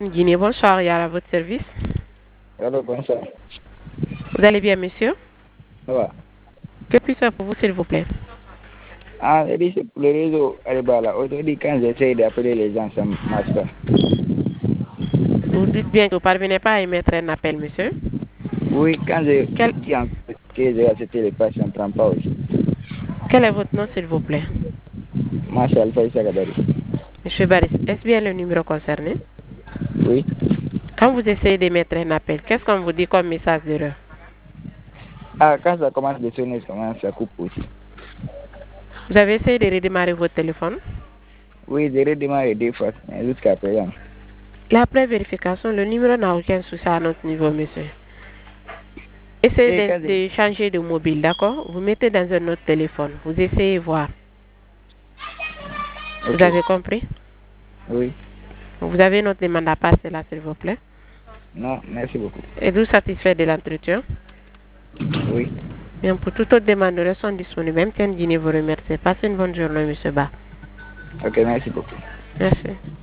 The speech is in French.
Guinée, bonsoir, il y a à votre service. Alors, bonsoir. Vous allez bien, monsieur? Ça va. Que puis-je faire pour vous, s'il vous plaît? Ah, c'est pour le réseau Alibaba. Aujourd'hui, quand j'essaie d'appeler les gens, ça ne marche pas. Vous dites bien que vous ne parvenez pas à émettre un appel, monsieur. Oui, quand je Quel, dis que j'ai accepté les pages, ça ne prend pas aussi. quel est votre nom, s'il vous plaît? Marshall Faïssa Gadari. Monsieur Baris, est-ce bien le numéro concerné? Oui. Quand vous essayez d'émettre un appel, qu'est-ce qu'on vous dit comme message d'erreur? Ah, quand ça commence de sonner, ça coupe aussi. Vous avez essayé de redémarrer votre téléphone? Oui, j'ai redémarré 2 fois, mais jusqu'à présent. La pré-vérification, le numéro n'a aucun souci à notre niveau, monsieur. Essayez Et quand de changer de mobile, d'accord? Vous mettez dans un autre téléphone. Vous essayez voir. Vous Ok. avez compris? Oui. Vous avez notre demande à passer là, s'il vous plaît. Non, merci beaucoup. Êtes-vous satisfait de l'entretien? Oui. Bien, pour toute autre demande, nous restons disponibles. Même Guinée vous remercie. Passez une bonne journée, monsieur Ba. Ok, merci beaucoup. Merci.